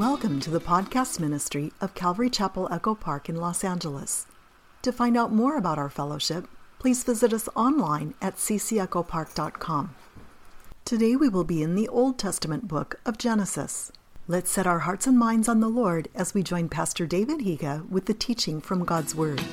Welcome to the podcast ministry of Calvary Chapel Echo Park in Los Angeles. To find out more about our fellowship, please visit us online at ccechopark.com. Today we will be in the Old Testament book of Genesis. Let's set our hearts and minds on the Lord as we join Pastor David Higa with the teaching from God's Word.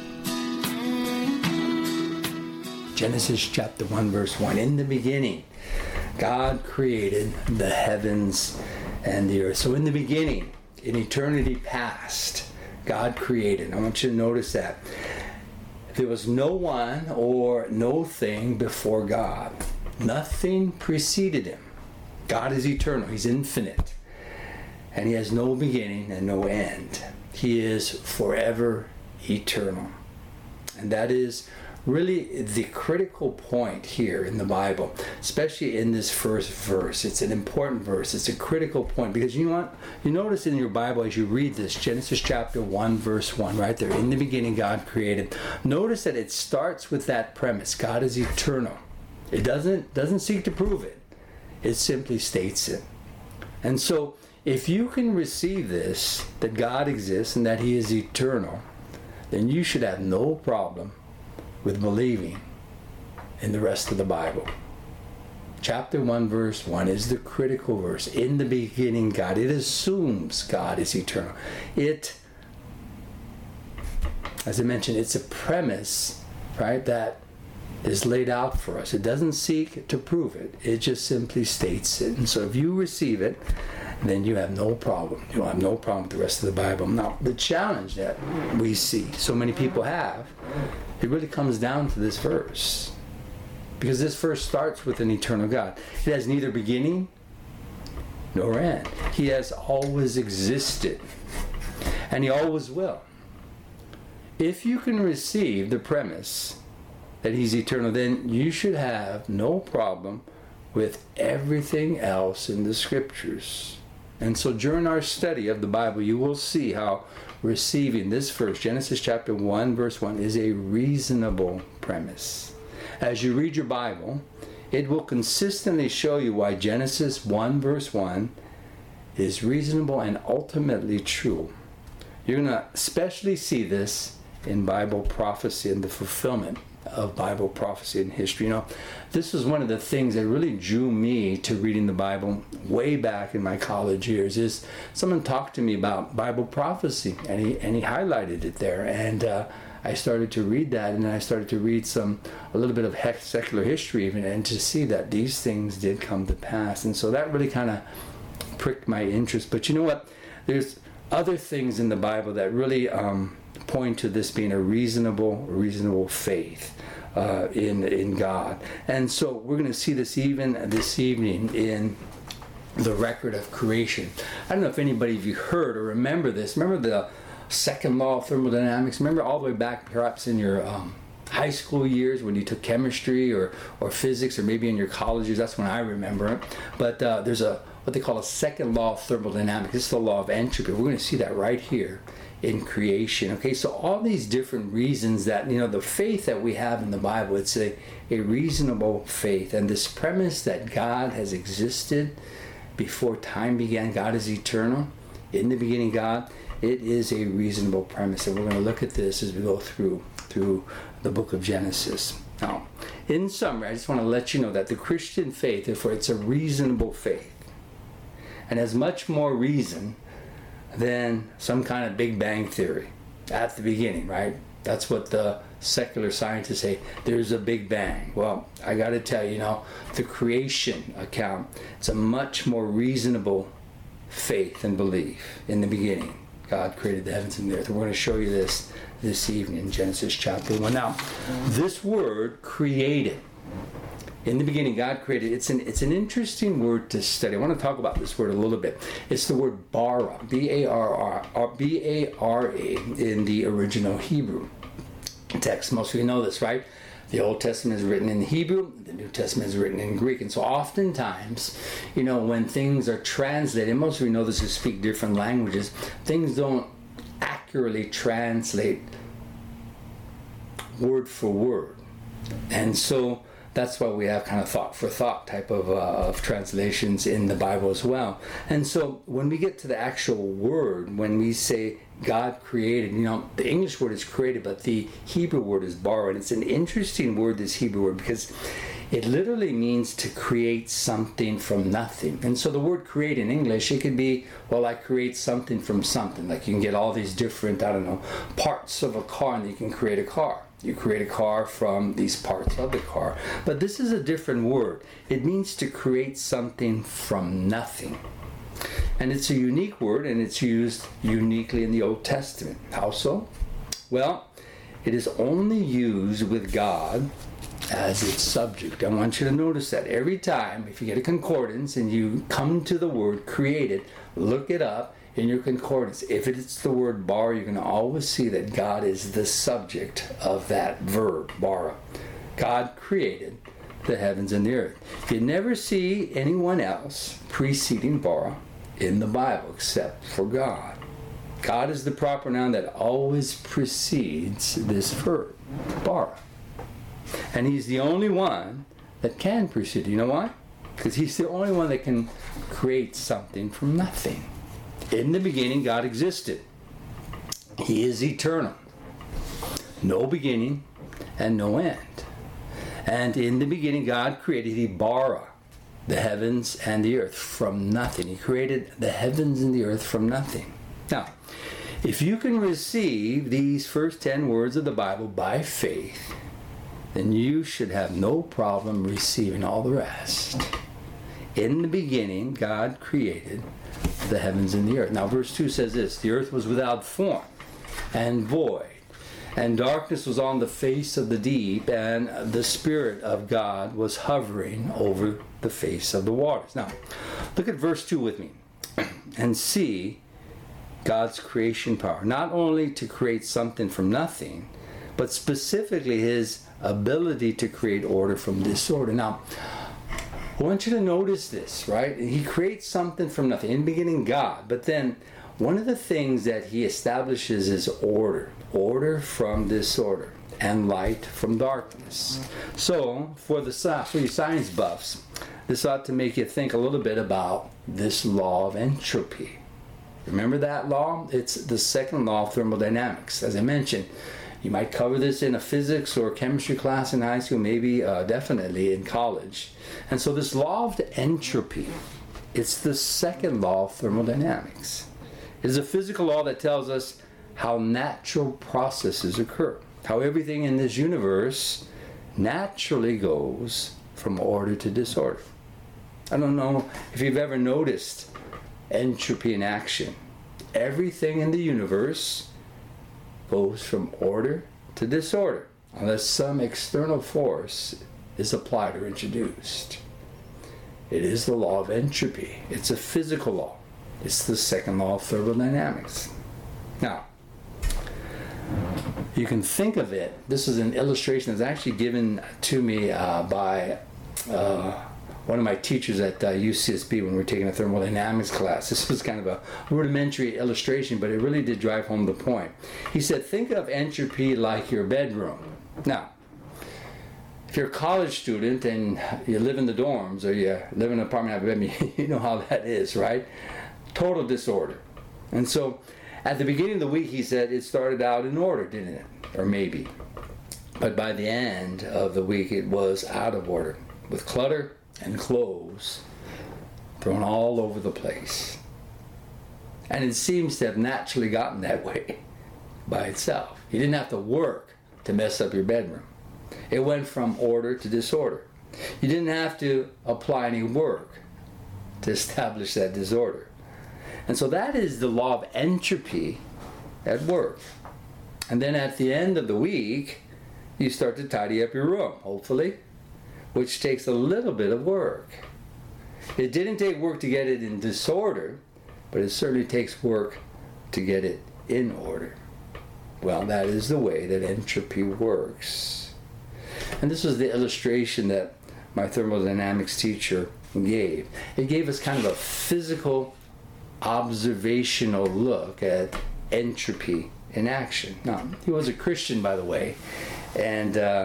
Genesis chapter 1 verse 1. In the beginning, God created the heavens and the earth. So in the beginning, in eternity past, God created. I want you to notice that. There was no one or no thing before God. Nothing preceded him. God is eternal. He's infinite. And he has no beginning and no end. He is forever eternal. And that is really the critical point here in the Bible, especially in this first verse. It's an important verse. It's a critical point because you know what? You notice in your Bible as you read this, Genesis chapter 1 verse 1, right there, in the beginning God created. Notice that it starts with that premise. God is eternal. It doesn't seek to prove it. It simply states it. And so if you can receive this, that God exists and that he is eternal, then you should have no problem with believing in the rest of the Bible. Chapter 1 verse 1 is the critical verse. In the beginning God. It assumes God is eternal. It, as I mentioned, it's a premise, right, that is laid out for us. It doesn't seek to prove it. It just simply states it. And so if you receive it, then you have no problem. You'll have no problem with the rest of the Bible. Now, the challenge that we see so many people have, it really comes down to this verse. Because this verse starts with an eternal God. It has neither beginning nor end. He has always existed. And he always will. If you can receive the premise that he's eternal, then you should have no problem with everything else in the scriptures. And so during our study of the Bible, you will see how receiving this verse, Genesis chapter 1 verse 1, is a reasonable premise. As you read your Bible, it will consistently show you why Genesis 1 verse 1 is reasonable and ultimately true. You're going to especially see this in Bible prophecy and the fulfillment of Bible prophecy in history. You know, this was one of the things that really drew me to reading the Bible way back in my college years. Is someone talked to me about Bible prophecy, and he highlighted it there, and I started to read that, and then I started to read a little bit of secular history even, and to see that these things did come to pass. And so that really kind of pricked my interest. But you know what? There's other things in the Bible that really point to this being a reasonable faith in God. And so we're going to see this even this evening in the record of creation. I don't know if anybody of you heard or remember this. Remember the second law of thermodynamics? Remember all the way back perhaps in your high school years when you took chemistry or physics, or maybe in your college years? That's when I remember it. But there's what they call a second law of thermodynamics. This is the law of entropy. We're going to see that right here in creation. Okay, so all these different reasons that, you know, the faith that we have in the Bible, it's a reasonable faith. And this premise that God has existed before time began, God is eternal, in the beginning God, it is a reasonable premise. And we're going to look at this as we go through the book of Genesis. Now, in summary, I just want to let you know that the Christian faith, therefore, it's a reasonable faith. And has much more reason than some kind of Big Bang theory at the beginning, right? That's what the secular scientists say. There's a Big Bang. Well, I got to tell you, you know, the creation account, it's a much more reasonable faith and belief. In the beginning, God created the heavens and the earth. And we're going to show you this evening in Genesis chapter 1. Now, this word created, in the beginning, God created. It's an interesting word to study. I want to talk about this word a little bit. It's the word bara, B-A-R-A, in the original Hebrew text. Most of you know this, right? The Old Testament is written in Hebrew, the New Testament is written in Greek. And so oftentimes, you know, when things are translated, most of you know this who speak different languages, things don't accurately translate word for word. And so that's why we have kind of thought for thought type of translations in the Bible as well. And so when we get to the actual word, when we say God created, the English word is created, but the Hebrew word is bara. And it's an interesting word, this Hebrew word, because it literally means to create something from nothing. And so the word create in English, it could be, well, I create something from something. Like you can get all these different, parts of a car, and you can create a car. You create a car from these parts of the car. But this is a different word. It means to create something from nothing. And it's a unique word, and it's used uniquely in the Old Testament. How so? Well, it is only used with God as its subject. I want you to notice that every time, if you get a concordance and you come to the word created, look it up in your concordance. If it's the word bara, you're going to always see that God is the subject of that verb, bara. God created the heavens and the earth. You never see anyone else preceding bara in the Bible except for God. God is the proper noun that always precedes this verb, bara. And he's the only one that can precede. You know why? Because he's the only one that can create something from nothing. In the beginning, God existed. He is eternal. No beginning and no end. And in the beginning, God created, he bara the heavens and the earth from nothing. He created the heavens and the earth from nothing. Now, if you can receive these first 10 words of the Bible by faith, then you should have no problem receiving all the rest. In the beginning, God created the heavens and the earth. Now, verse 2 says this: the earth was without form and void, and darkness was on the face of the deep, and the Spirit of God was hovering over the face of the waters. Now, look at verse 2 with me and see God's creation power. Not only to create something from nothing, but specifically his ability to create order from disorder. Now, I want you to notice this, right? He creates something from nothing. In the beginning, God. But then, one of the things that he establishes is order. Order from disorder. And light from darkness. So, for you science buffs, this ought to make you think a little bit about this law of entropy. Remember that law? It's the second law of thermodynamics. As I mentioned, you might cover this in a physics or chemistry class in high school, maybe definitely in college. And so this law of the entropy, it's the second law of thermodynamics. It is a physical law that tells us how natural processes occur, how everything in this universe naturally goes from order to disorder. I don't know if you've ever noticed entropy in action. Everything in the universe goes from order to disorder unless some external force is applied or introduced. It is the law of entropy. It's a physical law. It's the second law of thermodynamics. Now, you can think of it, this is an illustration that's actually given to me by one of my teachers at UCSB when we were taking a thermodynamics class. This was kind of a rudimentary illustration, but it really did drive home the point. He said, think of entropy like your bedroom. Now, if you're a college student and you live in the dorms or you live in an apartment, have a bedroom, you know how that is, right? Total disorder. And so at the beginning of the week, he said it started out in order, didn't it? Or maybe. But by the end of the week, it was out of order, with clutter and clothes thrown all over the place. And it seems to have naturally gotten that way by itself. You didn't have to work to mess up your bedroom. It went from order to disorder. You didn't have to apply any work to establish that disorder. And so that is the law of entropy at work. And then at the end of the week, you start to tidy up your room, hopefully, which takes a little bit of work. It didn't take work to get it in disorder, but it certainly takes work to get it in order. Well, that is the way that entropy works. And this was the illustration that my thermodynamics teacher gave. It gave us kind of a physical, observational look at entropy in action. Now, he was a Christian, by the way, and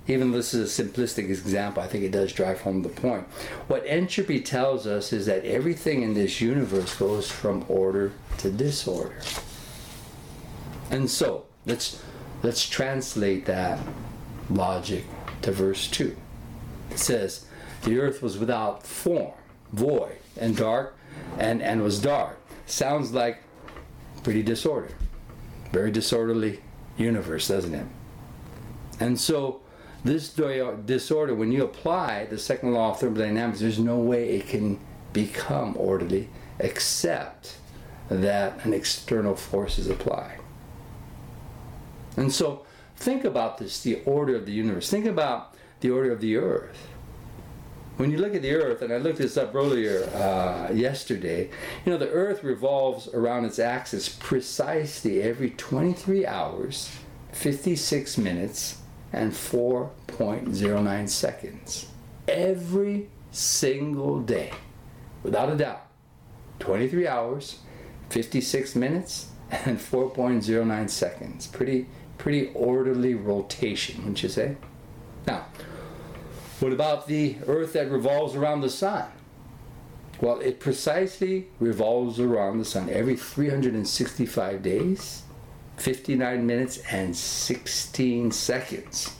even though this is a simplistic example, I think it does drive home the point. What entropy tells us is that everything in this universe goes from order to disorder. And so, let's translate that logic to verse 2. It says, the earth was without form, void, and dark, and was dark. Sounds like pretty disordered. Very disorderly universe, doesn't it? And so, this disorder, when you apply the second law of thermodynamics, there's no way it can become orderly except that an external force is applied. And so, think about this, the order of the universe. Think about the order of the earth. When you look at the earth, and I looked this up earlier yesterday, the earth revolves around its axis precisely every 23 hours, 56 minutes, and 4.09 seconds. Every single day, without a doubt. 23 hours, 56 minutes, and 4.09 seconds. Pretty orderly rotation, wouldn't you say? Now, what about the earth that revolves around the sun? Well, it precisely revolves around the sun every 365 days, 59 minutes, and 16 seconds.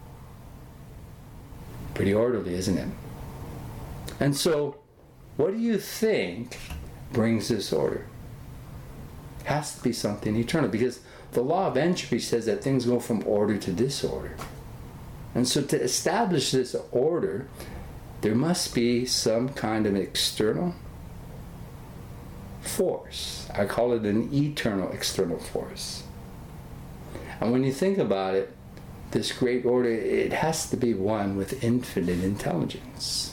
Pretty orderly, isn't it? And so, what do you think brings this order? It has to be something eternal, because the law of entropy says that things go from order to disorder. And so to establish this order, there must be some kind of external force. I call it an eternal external force. And when you think about it, this great order, it has to be one with infinite intelligence.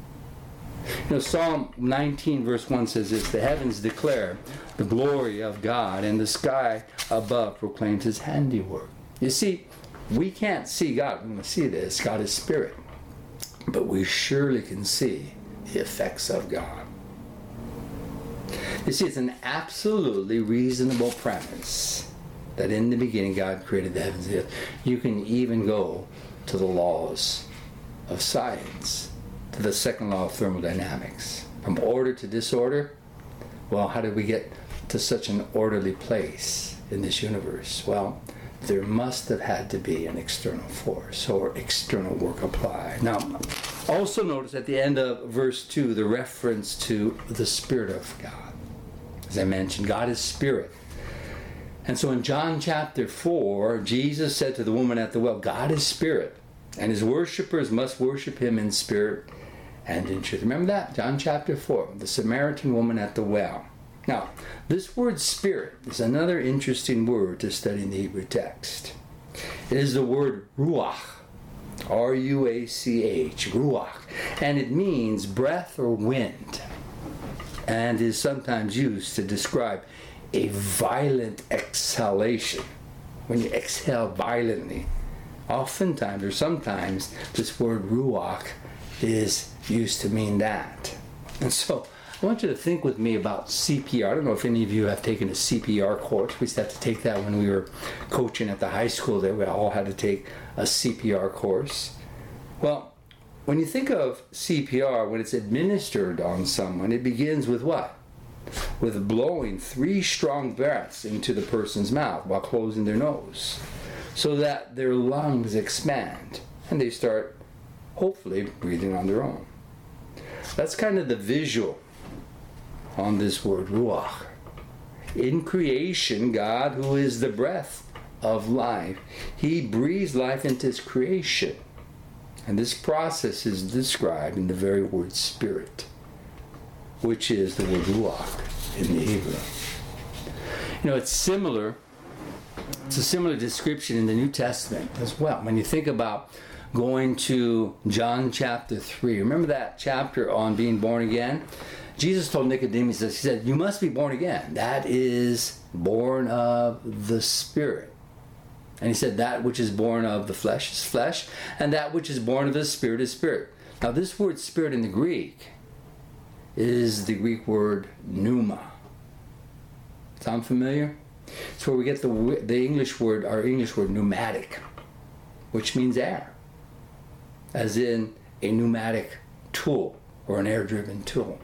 Psalm 19 verse 1 says this, the heavens declare the glory of God, and the sky above proclaims his handiwork. You see, we can't see God when we see this. God is spirit. But we surely can see the effects of God. You see, it's an absolutely reasonable premise that in the beginning God created the heavens and the earth. You can even go to the laws of science, to the second law of thermodynamics. From order to disorder, well, how did we get to such an orderly place in this universe? Well, there must have had to be an external force or external work applied. Now, also notice at the end of verse 2 the reference to the Spirit of God. As I mentioned, God is Spirit. And so in John chapter 4, Jesus said to the woman at the well, God is Spirit, and his worshipers must worship him in spirit and in truth. Remember that? John chapter 4, the Samaritan woman at the well. Now, this word spirit is another interesting word to study in the Hebrew text. It is the word ruach, R-U-A-C-H, ruach, and it means breath or wind, and is sometimes used to describe a violent exhalation. When you exhale violently, oftentimes or sometimes this word ruach is used to mean that. And so, I want you to think with me about CPR. I don't know if any of you have taken a CPR course. We used to have to take that when we were coaching at the high school there. We all had to take a CPR course. Well, when you think of CPR, when it's administered on someone, it begins with what? With blowing 3 strong breaths into the person's mouth while closing their nose, so that their lungs expand and they start, hopefully, breathing on their own. That's kind of the visual on this word ruach. In creation, God, who is the breath of life, he breathes life into his creation. And this process is described in the very word spirit, which is the word ruach in the Hebrew. It's similar. It's a similar description in the New Testament as well. When you think about going to John chapter 3, remember that chapter on being born again? Jesus told Nicodemus this. He said, you must be born again. That is born of the Spirit. And he said, that which is born of the flesh is flesh, and that which is born of the Spirit is spirit. Now, this word spirit in the Greek is the Greek word pneuma. Sound familiar? It's where we get the English word, our English word pneumatic, which means air. as in a pneumatic tool or an air-driven tool.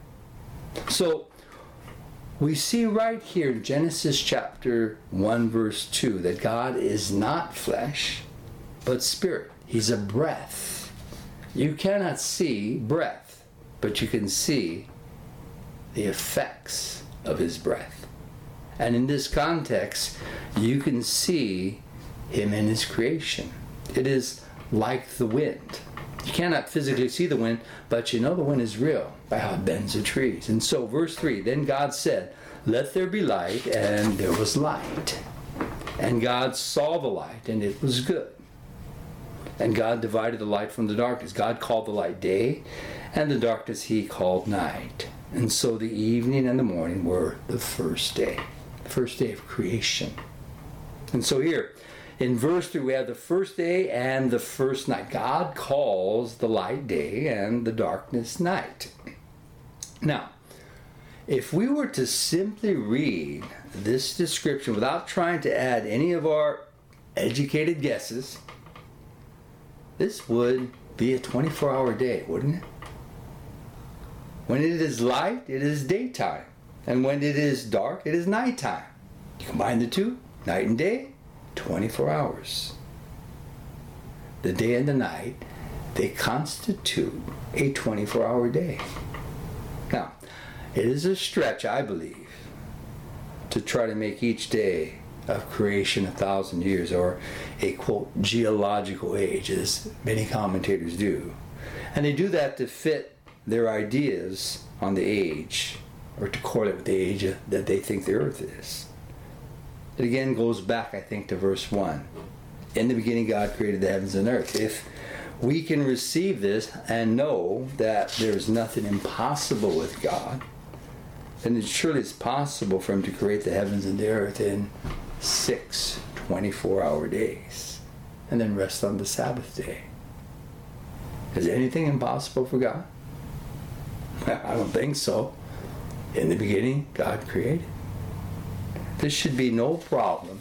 So we see right here in Genesis chapter 1 verse 2 that God is not flesh but spirit. He's a breath. You cannot see breath, but you can see the effects of his breath. And in this context, you can see him in his creation. It is like the wind. You cannot physically see the wind, but you know the wind is real by how it bends the trees. And so verse 3, then God said, let there be light, and there was light. And God saw the light, and it was good. And God divided the light from the darkness. God called the light day, and the darkness he called night. And so the evening and the morning were the first day of creation. And so here, in verse 3, we have the first day and the first night. God calls the light day and the darkness night. Now, if we were to simply read this description without trying to add any of our educated guesses, this would be a 24-hour day, wouldn't it? When it is light, it is daytime. And when it is dark, it is nighttime. You combine the two, night and day, 24 hours. The day and the night, they constitute a 24-hour day. Now, it is a stretch, I believe, to try to make each day of creation 1,000 years, or a, quote, geological age, as many commentators do. And they do that to fit their ideas on the age, or to correlate with the age that they think the earth is. It again goes back, I think, to verse 1. In the beginning God created the heavens and earth. If we can receive this and know that there's nothing impossible with God, then it surely is possible for him to create the heavens and the earth in 6 24-hour days, and then rest on the Sabbath day. Is anything impossible for God? I don't think so. In the beginning, God created. This should be no problem.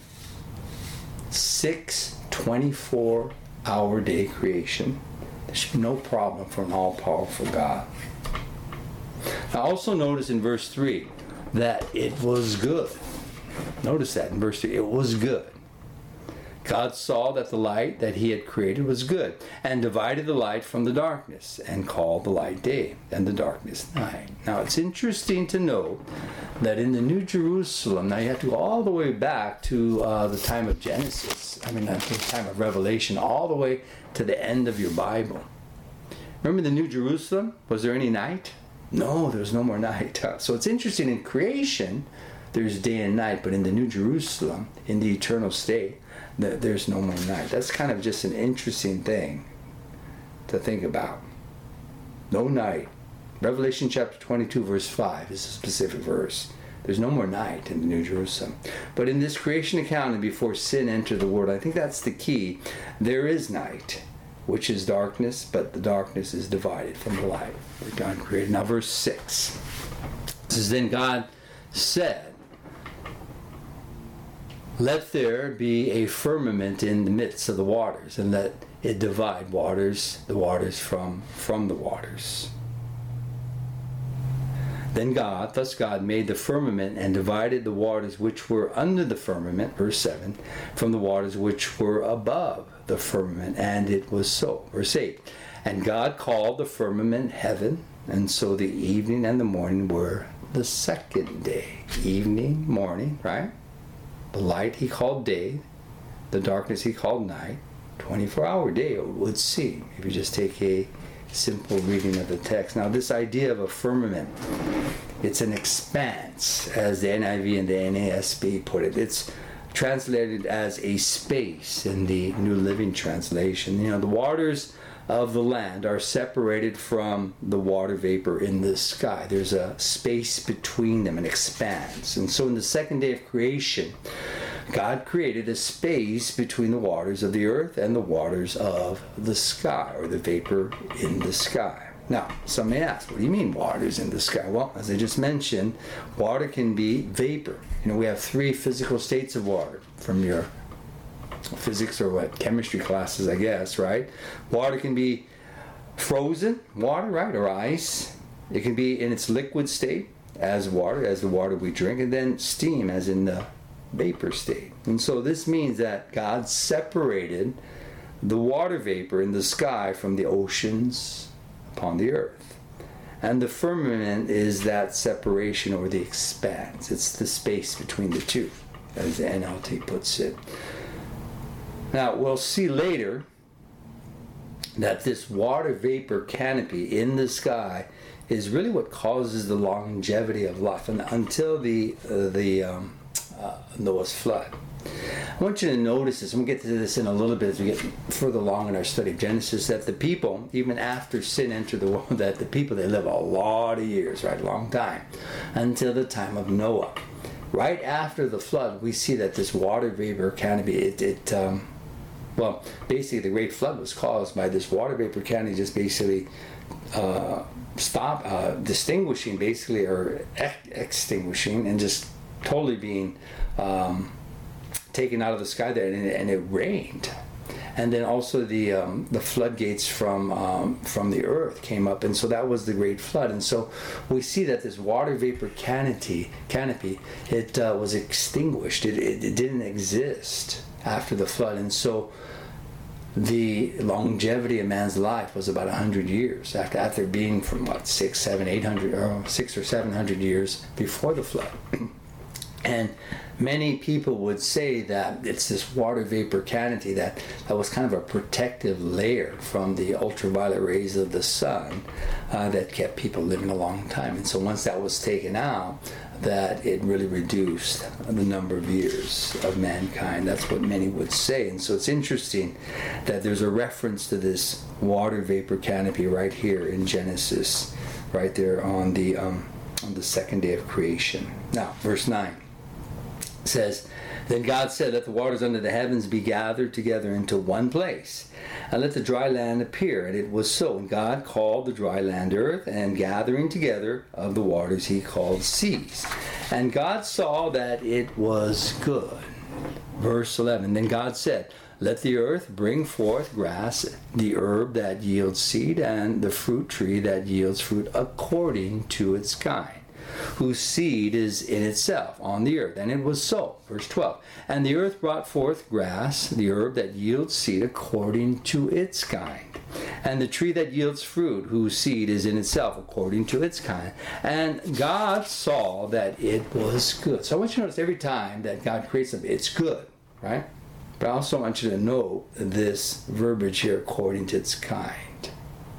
6 24-hour day creation. There should be no problem for an all-powerful God. Now also notice in verse 3 that it was good. Notice that in verse 3, it was good. God saw that the light that he had created was good, and divided the light from the darkness, and called the light day, and the darkness night. Now it's interesting to note that in the New Jerusalem, now you have to go all the way back to the time of Genesis, the time of Revelation, all the way to the end of your Bible. Remember the New Jerusalem? Was there any night? No, there was no more night. So it's interesting, in creation, there's day and night, but in the New Jerusalem, in the eternal state, there's no more night. That's kind of just an interesting thing to think about. No night. Revelation chapter 22 verse 5 is a specific verse. There's no more night in the New Jerusalem. But in this creation account, and before sin entered the world, I think that's the key. There is night, which is darkness, but the darkness is divided from the light that God created. Now verse 6 says, then God said, let there be a firmament in the midst of the waters, and let it divide the waters from the waters. Then thus God made the firmament and divided the waters which were under the firmament, verse 7, from the waters which were above the firmament, and it was so. Verse 8, and God called the firmament heaven, and so the evening and the morning were the second day. Evening, morning, right? The light he called day, the darkness he called night. 24-hour day, it would seem, if you just take a simple reading of the text. Now this idea of a firmament, it's an expanse, as the NIV and the NASB put it. It's translated as a space in the New Living Translation. The waters of the land are separated from the water vapor in the sky. There's a space between them, an expanse. And so in the second day of creation, God created a space between the waters of the earth and the waters of the sky, or the vapor in the sky. Now, some may ask, what do you mean waters in the sky? Well, as I just mentioned, water can be vapor. We have 3 physical states of water, from your physics or what, chemistry classes, I guess, right? Water can be frozen water, right, or ice. It can be in its liquid state as water, as the water we drink, and then steam as in the vapor state. And so this means that God separated the water vapor in the sky from the oceans upon the earth. And the firmament is that separation or the expanse. It's the space between the two, as the NLT puts it. Now, we'll see later that this water vapor canopy in the sky is really what causes the longevity of life and until the Noah's flood. I want you to notice this, and we'll get to this in a little bit as we get further along in our study of Genesis, that the people, even after sin entered the world, that the people, they live a lot of years, right, a long time, until the time of Noah. Right after the flood, we see that this water vapor canopy, well, basically the great flood was caused by this water vapor canopy just basically distinguishing basically, or extinguishing, and just totally being taken out of the sky there, and it rained. And then also the floodgates from the earth came up, and so that was the great flood. And so we see that this water vapor canopy, it was extinguished. It didn't exist after the flood, and so the longevity of man's life was about 100 years after being from what 600 or 700 years before the flood. And many people would say that it's this water vapor canopy that was kind of a protective layer from the ultraviolet rays of the sun that kept people living a long time. And so once that was taken out, that it really reduced the number of years of mankind. That's what many would say. And so it's interesting that there's a reference to this water vapor canopy right here in Genesis, right there on the second day of creation. Now, verse 9 says, "Then God said, let the waters under the heavens be gathered together into one place, and let the dry land appear. And it was so. And God called the dry land earth, and gathering together of the waters he called seas. And God saw that it was good." Verse 11, "Then God said, let the earth bring forth grass, the herb that yields seed, and the fruit tree that yields fruit according to its kind, whose seed is in itself on the earth. And it was so." Verse 12, "And the earth brought forth grass, the herb that yields seed according to its kind, and the tree that yields fruit, whose seed is in itself according to its kind. And God saw that it was good." So I want you to notice every time that God creates something, it's good, right? But I also want you to know this verbiage here, according to its kind.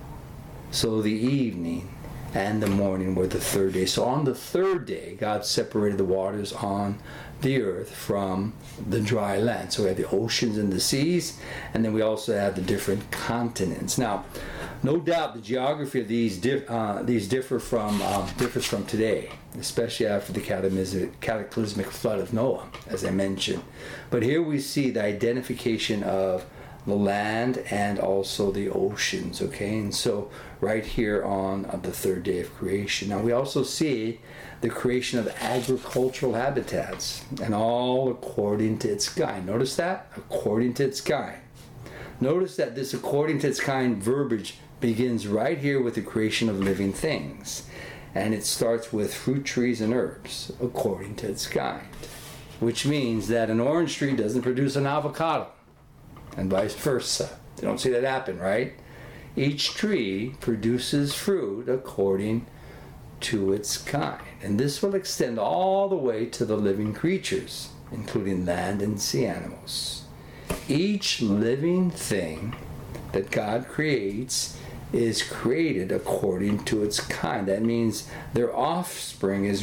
So the evening and the morning were the third day. So on the third day, God separated the waters on the earth from the dry land. So we have the oceans and the seas, and then we also have the different continents. Now, no doubt the geography of these differs from today, especially after the cataclysmic flood of Noah, as I mentioned. But here we see the identification of the land and also the oceans, okay? And so right here on the third day of creation. Now we also see the creation of agricultural habitats, and all according to its kind. Notice that? According to its kind. Notice that this according to its kind verbiage begins right here with the creation of living things. And it starts with fruit trees and herbs, according to its kind. Which means that an orange tree doesn't produce an avocado, and vice versa. You don't see that happen, right? Each tree produces fruit according to its kind. And this will extend all the way to the living creatures, including land and sea animals. Each living thing that God creates is created according to its kind. That means their offspring is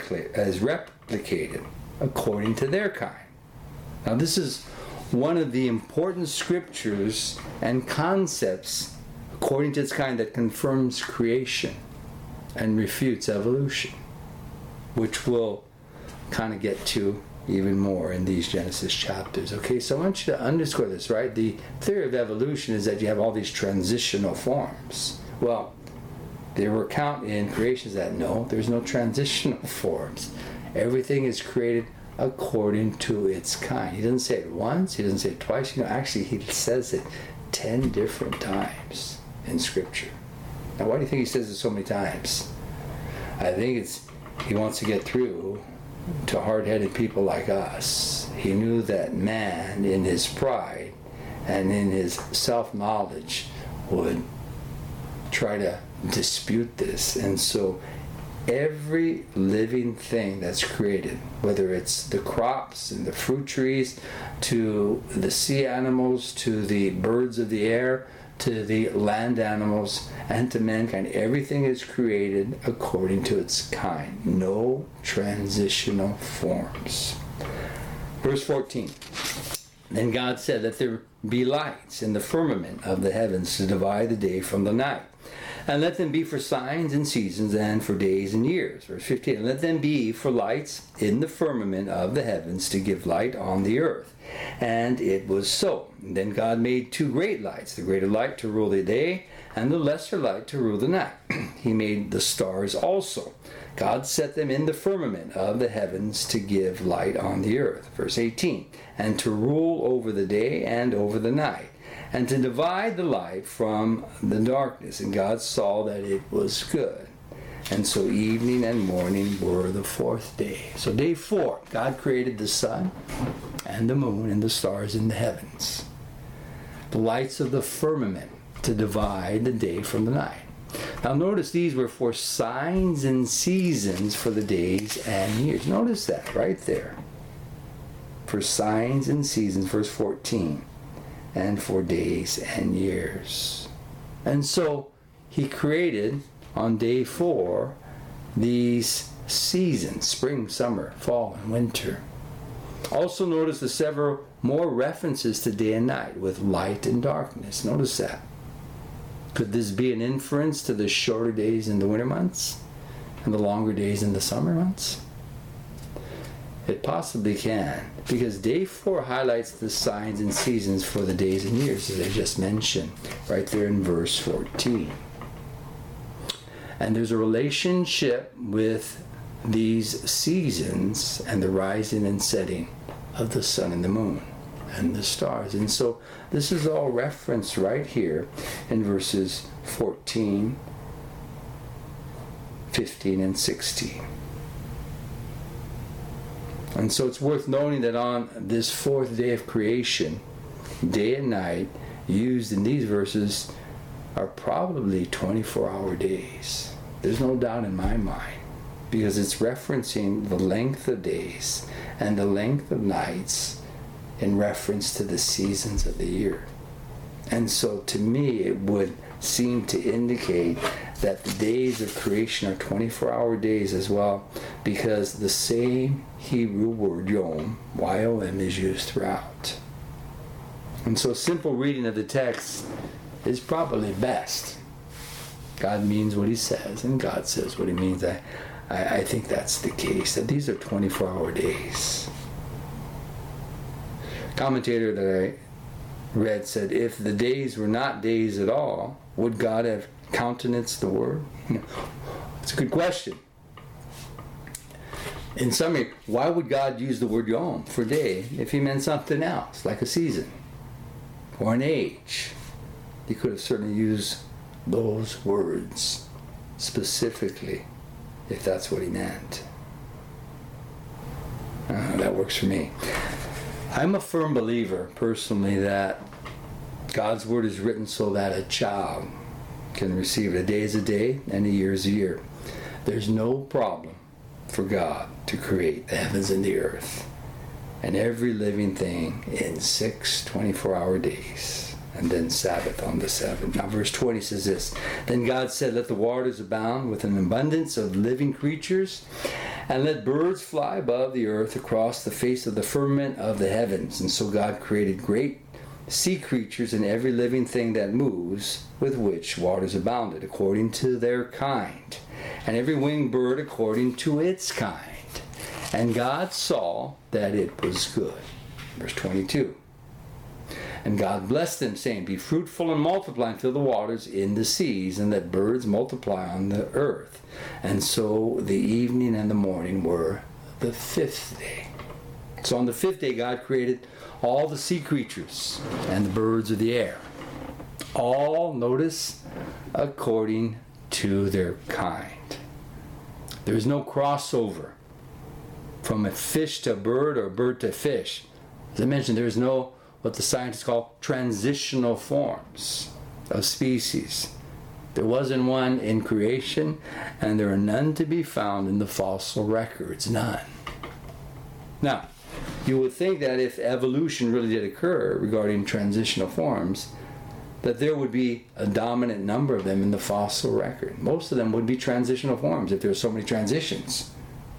replicated according to their kind. Now this is one of the important scriptures and concepts according to its kind that confirms creation and refutes evolution, which we'll kind of get to even more in these Genesis chapters. Okay, so I want you to underscore this, right? The theory of evolution is that you have all these transitional forms. Well, there were account in creation that no, there's no transitional forms. Everything is created according to its kind. He doesn't say it once, he doesn't say it twice. Actually, he says it 10 different times in Scripture. Now, why do you think he says it so many times? I think he wants to get through to hard-headed people like us. He knew that man, in his pride and in his self-knowledge, would try to dispute this. And so every living thing that's created, whether it's the crops and the fruit trees, to the sea animals, to the birds of the air, to the land animals, and to mankind, everything is created according to its kind. No transitional forms. Verse 14. Then God said, "Let there be lights in the firmament of the heavens to divide the day from the night. And let them be for signs and seasons and for days and years." Verse 15. "And let them be for lights in the firmament of the heavens to give light on the earth." And it was so. And then God made two great lights, the greater light to rule the day and the lesser light to rule the night. He made the stars also. God set them in the firmament of the heavens to give light on the earth. Verse 18. "And to rule over the day and over the night, and to divide the light from the darkness. And God saw that it was good. And so evening and morning were the fourth day." So day 4, God created the sun and the moon and the stars in the heavens. The lights of the firmament to divide the day from the night. Now notice these were for signs and seasons for the days and years. Notice that right there. For signs and seasons, verse 14. And for days and years. And so he created on day 4 these seasons: spring, summer, fall, and winter. Also notice the several more references to day and night with light and darkness. Notice that. Could this be an inference to the shorter days in the winter months and the longer days in the summer months? It possibly can, because day 4 highlights the signs and seasons for the days and years, as I just mentioned, right there in verse 14. And there's a relationship with these seasons and the rising and setting of the sun and the moon and the stars. And so this is all referenced right here in verses 14, 15, and 16. And so it's worth noting that on this 4th day of creation, day and night used in these verses are probably 24-hour days. There's no doubt in my mind, because it's referencing the length of days and the length of nights in reference to the seasons of the year. And so to me it would seem to indicate that the days of creation are 24-hour days as well, because the same Hebrew word yom, Y-O-M, is used throughout. And so simple reading of the text is probably best. God means what he says, and God says what he means. I think that's the case, that these are 24-hour days. Commentator that I read said, if the days were not days at all, would God have countenanced the word? It's a good question. In summary, why would God use the word yom for day if he meant something else, like a season or an age? He could have certainly used those words specifically if that's what he meant. That works for me. I'm a firm believer, personally, that God's word is written so that a child can receive it. A day is a day, and a year is a year. There's no problem for God to create the heavens and the earth and every living thing in 6 24-hour days, and then Sabbath on the 7th. Now verse 20 says this, Then God said, Let the waters abound with an abundance of living creatures, and let birds fly above the earth across the face of the firmament of the heavens. And so God created great sea creatures and every living thing that moves, with which waters abounded, according to their kind, and every winged bird according to its kind. And God saw that it was good. Verse 22. And God blessed them, saying, Be fruitful and multiply, and fill the waters in the seas, and let birds multiply on the earth. And so the evening and the morning were the 5th day. So on the fifth day, God created all the sea creatures and the birds of the air. All, notice, according to their kind. There is no crossover from a fish to a bird or a bird to a fish. As I mentioned, there is no, what the scientists call, transitional forms of species. There wasn't one in creation, and there are none to be found in the fossil records. None. Now, you would think that if evolution really did occur regarding transitional forms, that there would be a dominant number of them in the fossil record. Most of them would be transitional forms if there are so many transitions.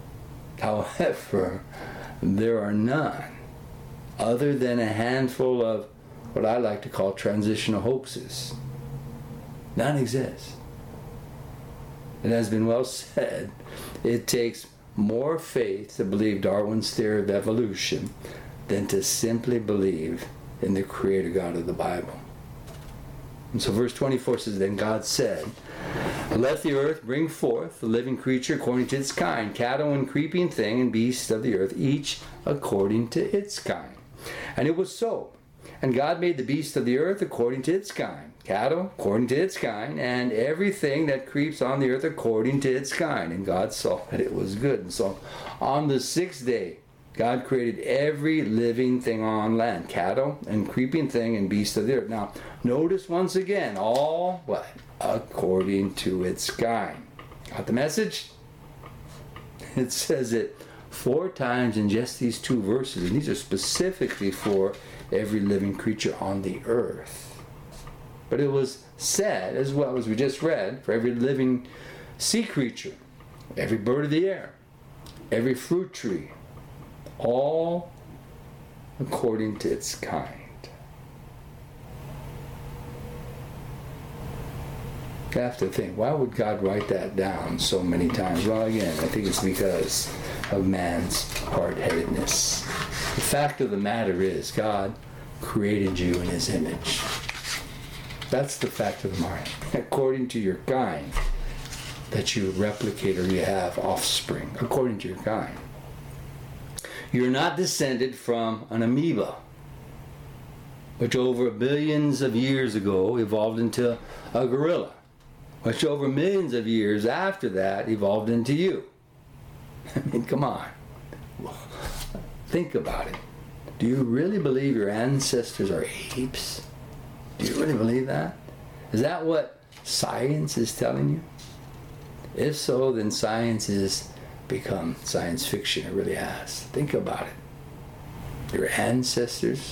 However, there are none, other than a handful of what I like to call transitional hoaxes. None exist. It has been well said, it takes more faith to believe Darwin's theory of evolution than to simply believe in the Creator God of the Bible. And so verse 24 says, Then God said, Let the earth bring forth the living creature according to its kind, cattle and creeping thing and beasts of the earth, each according to its kind. And it was so. And God made the beasts of the earth according to its kind, cattle according to its kind, and everything that creeps on the earth according to its kind. And God saw that it was good. And so on the sixth day, God created every living thing on land, cattle and creeping thing and beasts of the earth. Now, notice once again, all what? According to its kind. Got the message? It says it 4 times in just these 2 verses, and these are specifically for every living creature on the earth. But it was said, as well as we just read, for every living sea creature, every bird of the air, every fruit tree, all according to its kind. You have to think, why would God write that down so many times? Well, again, I think it's because of man's hard-headedness. The fact of the matter is, God created you in His image. That's the fact of the matter. According to your kind, that you replicate or you have offspring, according to your kind. You're not descended from an amoeba, which over billions of years ago evolved into a gorilla, which over millions of years after that evolved into you. I mean, come on. Think about it. Do you really believe your ancestors are apes? Do you really believe that? Is that what science is telling you? If so, then science has become science fiction. It really has. Think about it. Your ancestors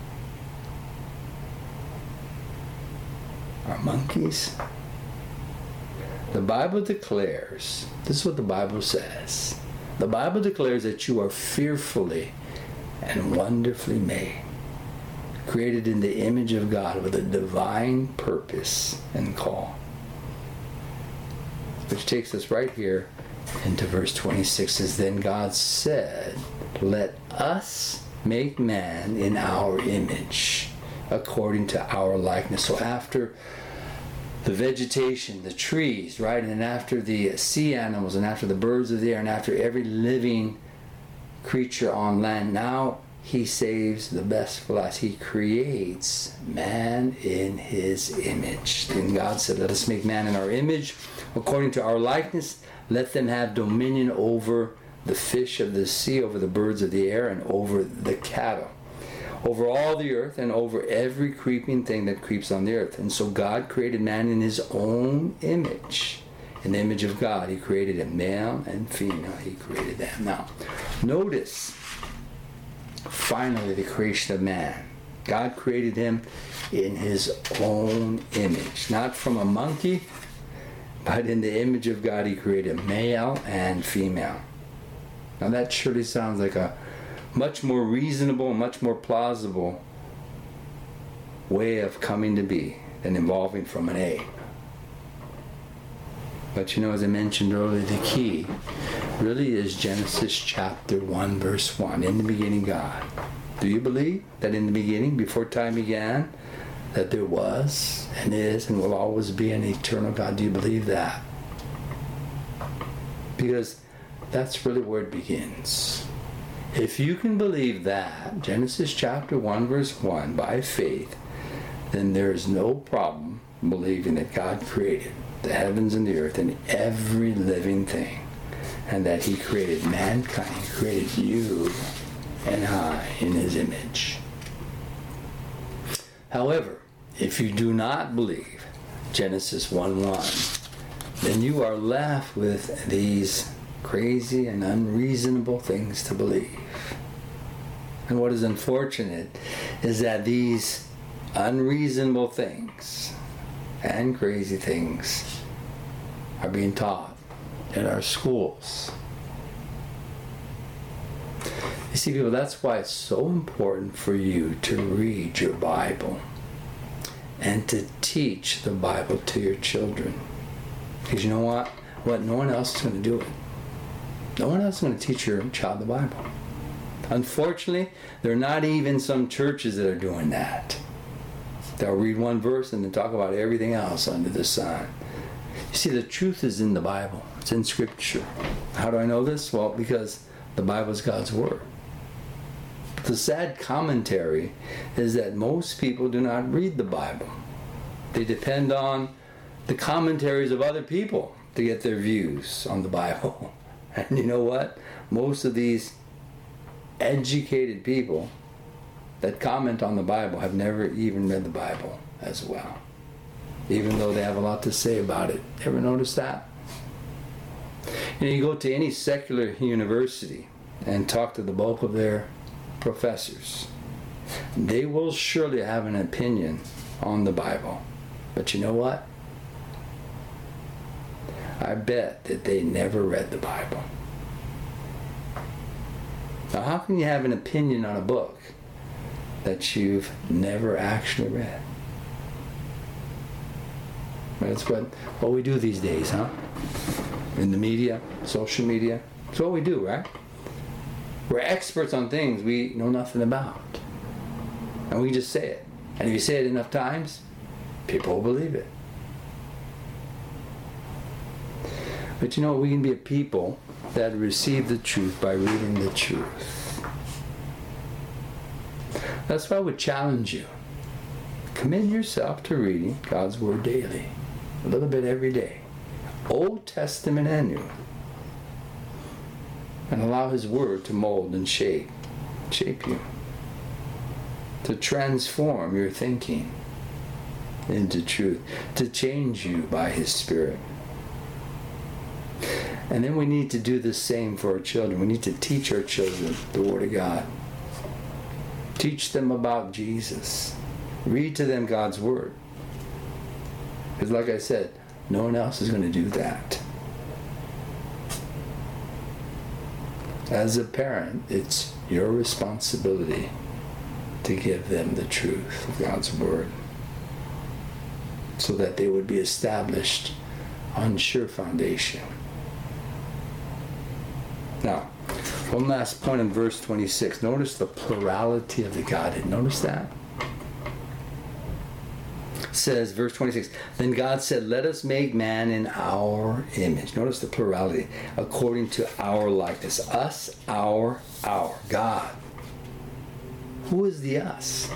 are monkeys. The Bible declares, this is what the Bible says. The Bible declares that you are fearfully and wonderfully made, created in the image of God with a divine purpose and call. Which takes us right here into verse 26, says, Then God said, Let us make man in our image, according to our likeness. So after the vegetation, the trees, right, and then after the sea animals, and after the birds of the air, and after every living creature on land, now He saves the best for last. He creates man in His image. Then God said, Let us make man in our image, according to our likeness. Let them have dominion over the fish of the sea, over the birds of the air, and over the cattle, over all the earth, and over every creeping thing that creeps on the earth. And so God created man in His own image. In the image of God, He created him, male and female. He created them. Now, notice, finally, the creation of man. God created him in His own image. Not from a monkey, but in the image of God, He created male and female. Now, that surely sounds like a much more reasonable, much more plausible way of coming to be than evolving from an ape. But you know, as I mentioned earlier, the key really is Genesis chapter 1, verse 1. In the beginning, God. Do you believe that in the beginning, before time began, that there was and is and will always be an eternal God? Do you believe that? Because that's really where it begins. If you can believe that, Genesis chapter 1 verse 1, by faith, then there is no problem believing that God created the heavens and the earth and every living thing, and that he created mankind, he created you and I in his image. However, if you do not believe Genesis 1:1, then you are left with these crazy and unreasonable things to believe. And what is unfortunate is that these unreasonable things and crazy things are being taught in our schools. You see, people, that's why it's so important for you to read your Bible and to teach the Bible to your children. Because you know what? No one else is going to do it. No one else is going to teach your child the Bible. Unfortunately, there are not even some churches that are doing that. They'll read one verse and then talk about everything else under the sun. You see, the truth is in the Bible. It's in Scripture. How do I know this? Well, because the Bible is God's Word. The sad commentary is that most people do not read the Bible. They depend on the commentaries of other people to get their views on the Bible. And you know what? Most of these educated people that comment on the Bible have never even read the Bible as well, even though they have a lot to say about it. Ever notice that? You go to any secular university and talk to the bulk of their professors. They will surely have an opinion on the Bible. But you know what? I bet that they never read the Bible. Now, how can you have an opinion on a book that you've never actually read? That's what we do these days, huh? In the media, social media. It's what we do, right? We're experts on things we know nothing about. And we just say it. And if you say it enough times, people will believe it. But you know, we can be a people that receive the truth by reading the truth. That's why I would challenge you. Commit yourself to reading God's Word daily. A little bit every day. Old Testament and New. And allow His Word to mold and shape you. To transform your thinking into truth. To change you by His Spirit. And then we need to do the same for our children. We need to teach our children the Word of God. Teach them about Jesus. Read to them God's Word. Because like I said, no one else is going to do that. As a parent, it's your responsibility to give them the truth of God's Word so that they would be established on sure foundation. Now, one last point in verse 26. Notice the plurality of the Godhead. Notice that? It says, verse 26, then God said, let us make man in our image. Notice the plurality. According to our likeness. Us, our, God. Who is the us?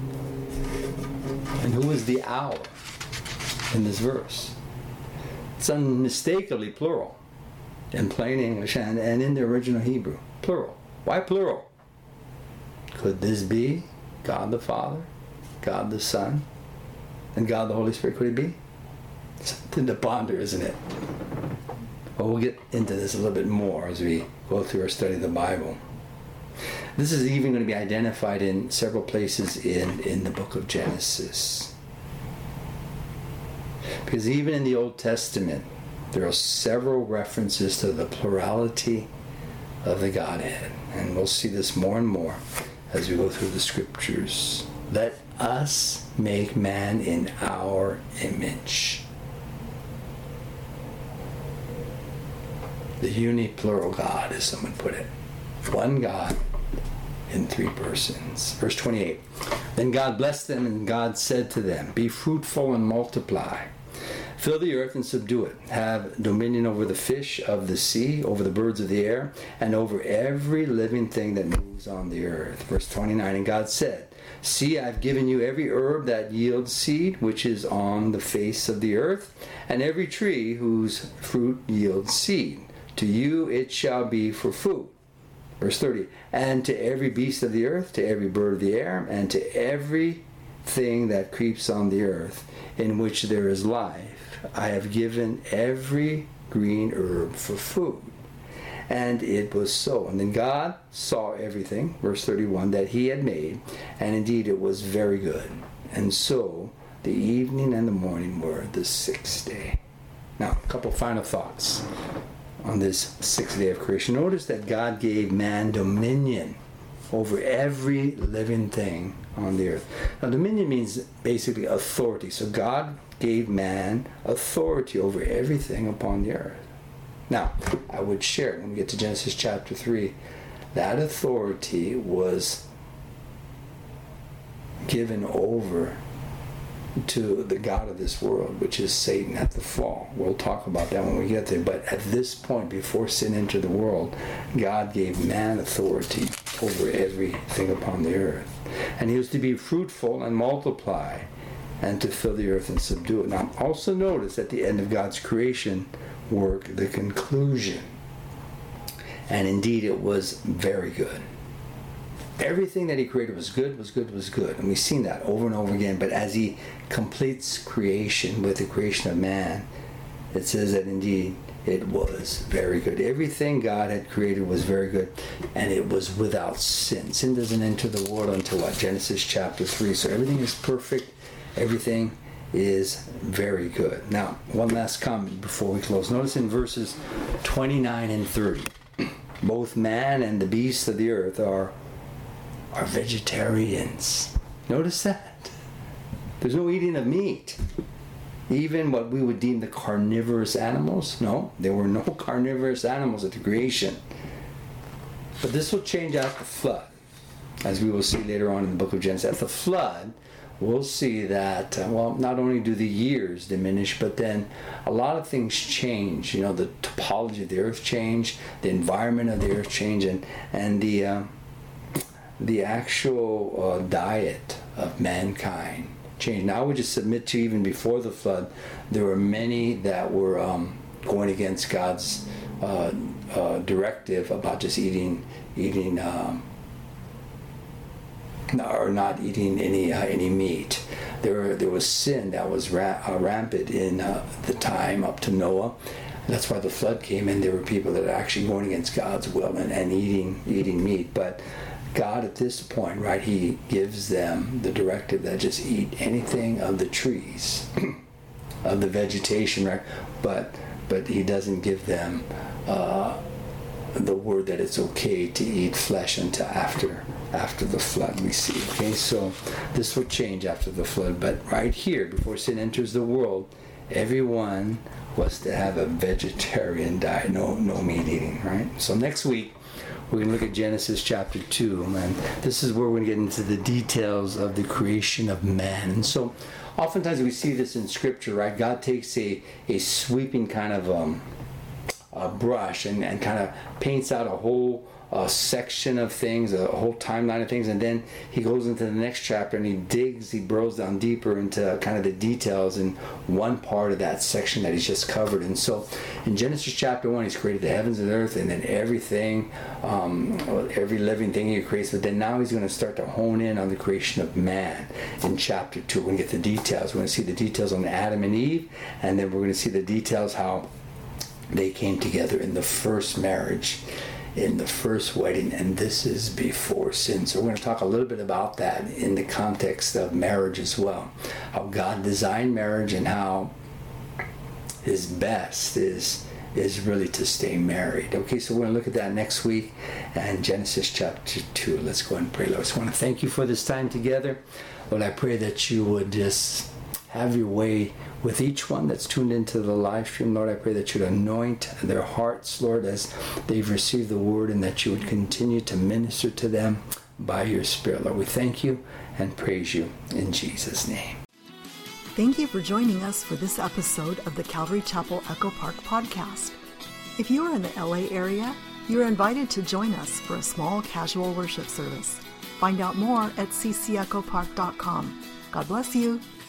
And who is the our in this verse? It's unmistakably plural. In plain English and in the original Hebrew. Plural. Why plural? Could this be God the Father, God the Son, and God the Holy Spirit? Could it be? Something to ponder, isn't it? Well, we'll get into this a little bit more as we go through our study of the Bible. This is even going to be identified in several places in the book of Genesis. Because even in the Old Testament, there are several references to the plurality of the Godhead. And we'll see this more and more as we go through the Scriptures. Let us make man in our image. The uniplural God, as someone put it. One God in three persons. Verse 28. Then God blessed them, and God said to them, be fruitful and multiply. Fill the earth and subdue it. Have dominion over the fish of the sea, over the birds of the air, and over every living thing that moves on the earth. Verse 29, and God said, See, I've given you every herb that yields seed, which is on the face of the earth, and every tree whose fruit yields seed. To you it shall be for food. Verse 30, and to every beast of the earth, to every bird of the air, and to every thing that creeps on the earth, in which there is life, I have given every green herb for food. And it was so. And then God saw everything, verse 31, that he had made, and indeed it was very good. And so the evening and the morning were the sixth day. Now, a couple final thoughts on this sixth day of creation. Notice that God gave man dominion over every living thing on the earth. Now, dominion means basically authority. So God gave man authority over everything upon the earth. Now, I would share, when we get to Genesis chapter 3, that authority was given over to the god of this world, which is Satan at the fall. We'll talk about that when we get there. But at this point, before sin entered the world, God gave man authority over everything upon the earth. And he was to be fruitful and multiply, and to fill the earth and subdue it. Now, also notice at the end of God's creation work, the conclusion. And indeed, it was very good. Everything that he created was good, was good, was good. And we've seen that over and over again. But as he completes creation with the creation of man, it says that indeed it was very good. Everything God had created was very good, and it was without sin. Sin doesn't enter the world until what? Genesis chapter 3. So everything is perfect. Everything is very good. Now, one last comment before we close. Notice in verses 29 and 30, both man and the beasts of the earth are vegetarians. Notice that. There's no eating of meat. Even what we would deem the carnivorous animals, no, there were no carnivorous animals at the creation. But this will change after the flood, as we will see later on in the book of Genesis. At the flood, we'll see that, not only do the years diminish, but then a lot of things change. You know, the topology of the earth changed, the environment of the earth changed, and the actual diet of mankind changed. Now, I would just submit to you, even before the flood, there were many that were going against God's directive about just eating or not eating any meat. There was sin that was rampant in the time up to Noah. That's why the flood came, and there were people that are actually going against God's will and eating meat. But God, at this point, right, he gives them the directive that just eat anything of the trees, of the vegetation, right? But he doesn't give them the word that it's okay to eat flesh until after the flood, we see. Okay, so this will change after the flood. But right here, before sin enters the world, everyone was to have a vegetarian diet, no meat eating, right? So next week, we're going to look at Genesis chapter 2, and this is where we're going to get into the details of the creation of man. And so oftentimes we see this in Scripture, right? God takes a sweeping kind of a brush and kind of paints out a whole section of things, a whole timeline of things, and then he goes into the next chapter and he burrows down deeper into kind of the details in one part of that section that he's just covered. And so in Genesis chapter 1, he's created the heavens and earth, and then everything, every living thing he creates. But then now he's going to start to hone in on the creation of man in chapter 2. We're going to get the details. We're going to see the details on Adam and Eve, and then we're going to see the details how they came together in the first marriage, in the first wedding, and this is before sin. So we're going to talk a little bit about that in the context of marriage as well. How God designed marriage and how his best is really to stay married. Okay, so we're going to look at that next week and Genesis chapter 2. Let's go and pray. Lord, I just want to thank you for this time together. Lord, I pray that you would just have your way with each one that's tuned into the live stream. Lord, I pray that you'd anoint their hearts, Lord, as they've received the word, and that you would continue to minister to them by your Spirit. Lord, we thank you and praise you in Jesus' name. Thank you for joining us for this episode of the Calvary Chapel Echo Park podcast. If you are in the LA area, you are invited to join us for a small casual worship service. Find out more at ccechopark.com. God bless you.